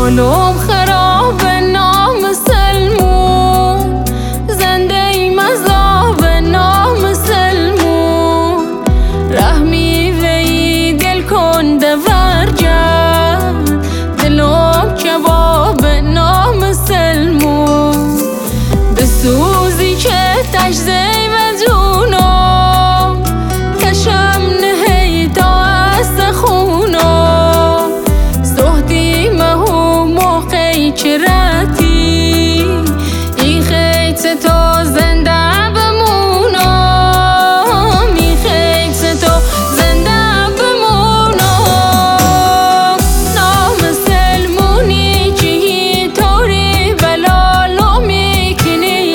حالم خراب نامسلمون، زنده ایم از آب نامسلمون. رحمی وی دل کنده ورجد، دلم کباب نامسلمون. بسوزی که تجزی و جونم، کشم نهی تا از خونم. سهدی مهو موقعی که رتی، این خیت تو زنده بمونم، این خیت تو زنده بمونم. نامسلمونی چی طوری بلالو میکنی،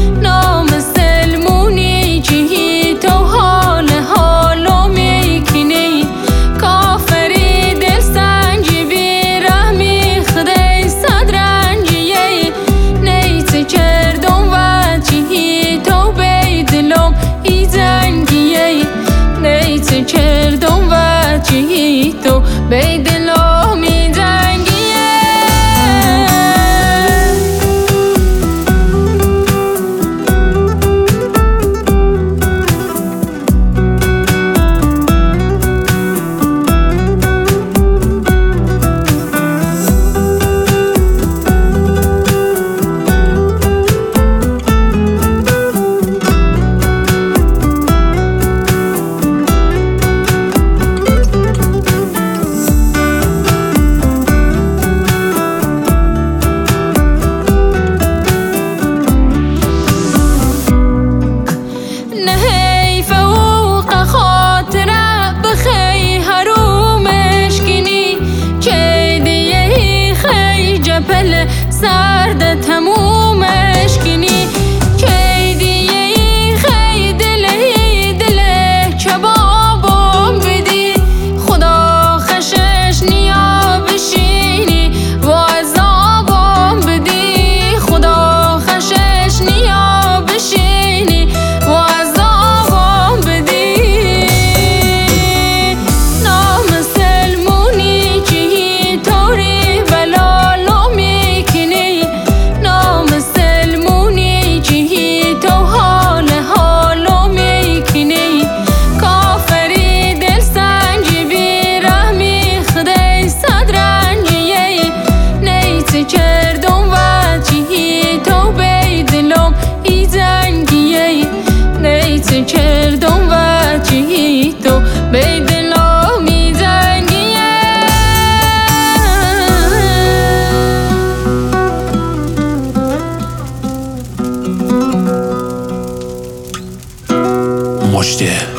نامسلمونی چی تو حالو میکنی. کافری دل سنجی بی رحمی خدای صدرنجیه، نیت کردم و چی تو بی دلم ای زنگیه، نیت کردم و چی تو بی دلم ای زنگیه. سرد تمومش کنی، که دیگه خی دل کبابم بدی. خدا خشش نیا بشینی و عذابم بدی، خدا خشش نیا بشینی و عذابم بدی. نامسلمونی چی طوری بلالو نامسلمونی چی تو حالو میکنی. کافری دل سنجی بی رحمی خدای صدرنجیه، نیت کردم و چی تو بی دلم ای زنگیه، نیت کردم و چی تو بی دلم ای زنگیه. مجده